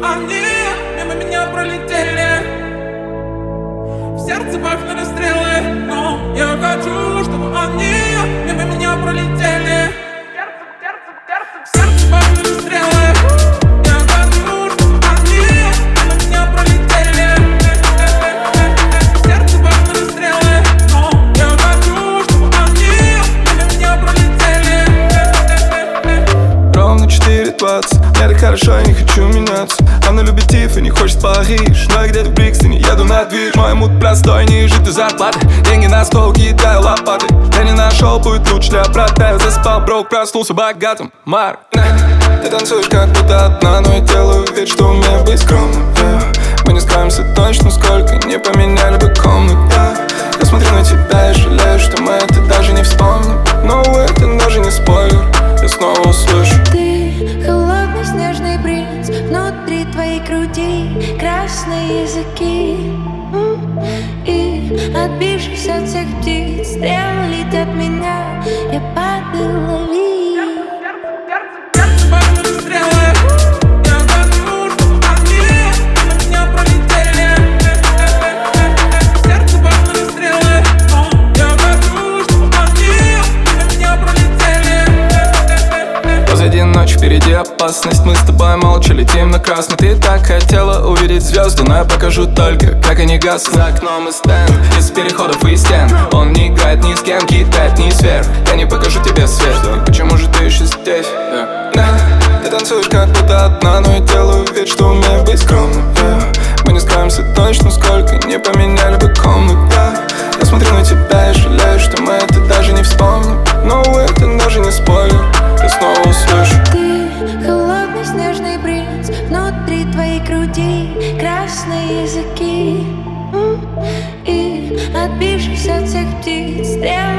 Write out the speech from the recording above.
они мимо меня пролетели. В сердце пахнули стрелы, но я хочу, чтобы они мимо меня пролетели. В сердце пахнули стрелы, я хочу, чтобы они мимо меня пролетели. В сердце пахнули стрелы, но я хочу, чтобы они мимо меня пролетели. Ровно 4:20, мне так хорошо, я не хочу меняться. Она любит Тиффани, хочет Париж, но я где-то в Брикстоне, еду на движ. Мой мут простой, не жить зарплаты. Деньги на стол, кидаю лопаты. Я не нашел путь лучше для брата. Я заспал, брок, проснулся богатым. Марк, ты танцуешь как будто одна, но я делаю вид, что умею быть скромным, Мы не скроемся точно, сколько не поменяли бы комнат, Я смотрю на тебя и жалею, что мы это даже не вспомним. Но это даже не спойлер, я снова услышу. Ты холодный снежный принц, внутри твоей груди красные языки. И отбившись от всех птиц, стрелы летят меня, я падаю, лови. Позади ночь, впереди опасность. Мы с тобой молча летим на красный. Ты так хотела увидеть звезды, но я покажу только, как они гаснут. За окном и стенд, из переходов и стен. Он не играет ни с кем, кидает ни сфер. Я не покажу тебе свет, и почему же ты еще здесь? Ты танцуешь как будто одна, но я делаю вид, что умею быть скромным, Мы не скроемся точно, сколько не поменяли бы комнат, Я смотрю на тебя и жалею, что мы это даже не вспомним. Но это даже не спойлер, я снова услышу. Ты холодный снежный принц, внутри твоей груди красные языки. И отбившись от всех птиц, стрелы